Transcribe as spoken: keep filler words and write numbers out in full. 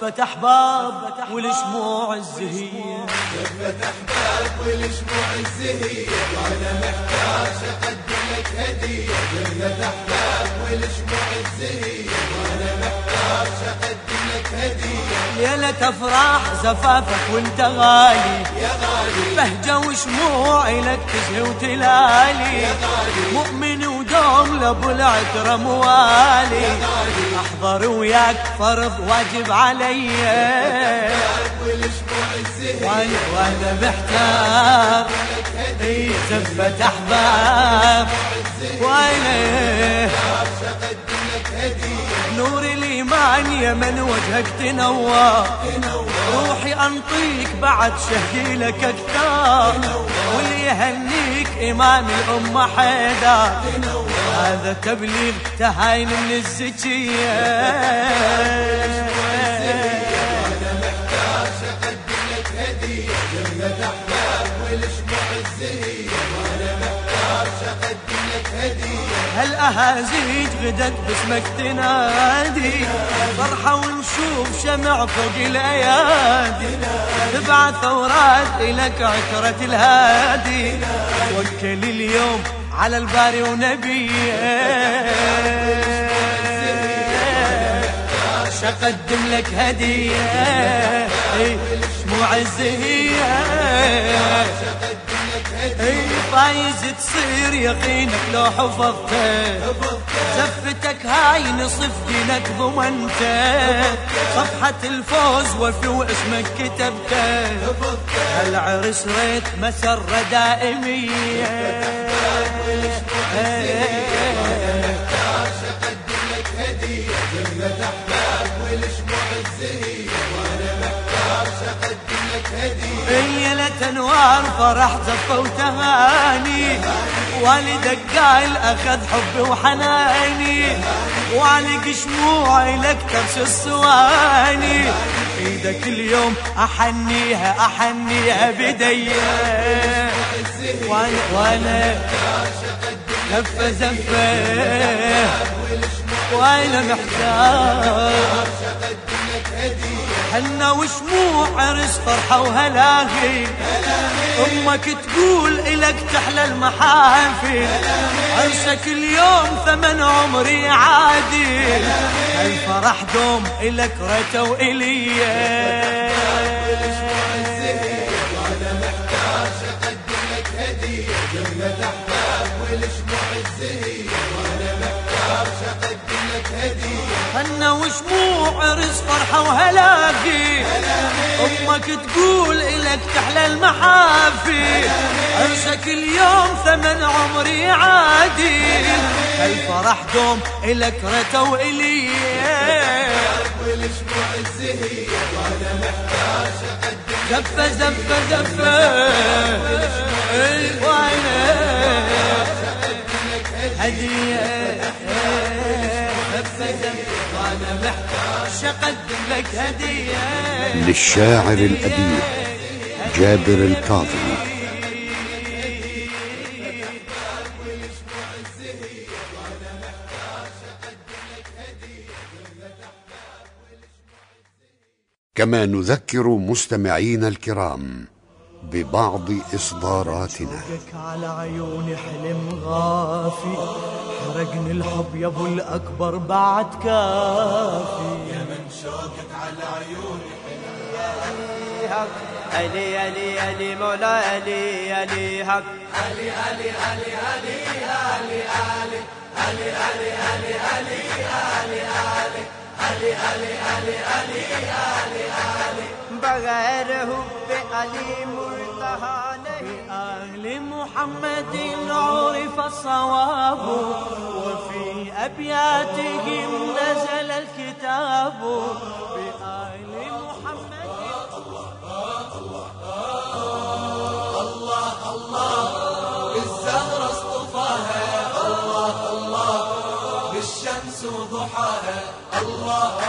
زفة أحباب والشموع الزهية، زفة أحباب والشموع الزهية، وأنا محتاج أقدم لك هدية. زفة أحباب والشموع الزهية، وأنا محتاج أقدم لك هدية. ليلة أفراح زفافك وانت غالي يا غالي، بهجة وشموع لك تزهي وتلالي، يا غالي مؤمن ودوم لابو العترة موالي، يا غالي احضر وياك فرض واجب علي، والشموع الزهية، وانا وانا محتار اي زفة احباب وانا أقدم لك هدية. نور الايمان يا من وجهك تنور، روحي انطيك بعد شهدي لك اكثر، واللي يهنيك امام الامه حيدر، هذا تبليغ تهاين من الزكيه. وأنا محتاج أقدم لك هدية. زفة أحباب والشموع الزهية، وأنا محتاج أقدم لك هدية. هالاهازيج غدت باسمك تنادي، فرحة ونشوف شمع فوق الايادي، تبعث ثورات الك عترة الهادي، وكل اليوم على الباري ونبيه، شقدم لك هدية شموع الزهية، اي فايز تصير يقينك لو حفظته، زفتك هاي نصف دينك ضمنته، صفحة الفوز وفي واسمك كتبته، هالعرس ريت مسرة دائمية. أقدم لك هدية. زفة أحباب والشموع الزهية، وأنا محتاج أقدم لك هدية. ليلة انوار فرح زفة وتهاني، والدك قايل اخذ حبي وحناني، والق شموعي لك ترش الصواني، ايدك اليوم احنيها احنيها بديه، وانا وانا زفه زفه وانا محتاج حنا وشموع عرس فرحة وهلاهي، أمك تقول إلك تحلى المحافل، عرسك اليوم ثمن عمري عادي، الفرح دوم إلك ريته وإليه. وأنا محتاج أقدم لك هدية. زفة أحباب والشموع الزهية، وأنا محتاج أقدم لك هدية. حنا وشموع عرس فرحة وهلاقي، أمك تقول إلك تحلى المحافل، عرسك اليوم ثمن عمري عادي، الفرح دوم إلك ريته وإليه. والشموع الزهية، وأنا محتاج أقدم زفة زفة زفة وانا هدية، زفة زفة وانا محتاج اقدم لك هدية. للشاعر الأديب جابر الكاظمي. كما نذكر مستمعينا الكرام ببعض إصداراتنا. شوقك على عيوني حلم غافي، حرقني الحب يا ابو الأكبر بعد كافي، يا من شوقك على عيوني علي علي علي مولا علي علي هك علي علي علي علي علي علي علي علي علي علي علي علي علي علي علي علي علي بغير حب علي مرتهى نہیں، آل محمد عرف الصواب، وفي أبياتهم نزل الكتاب، بآل محمد الله الله بالزهرة اصطفاها، الله الله بالشمس وضحاها، الله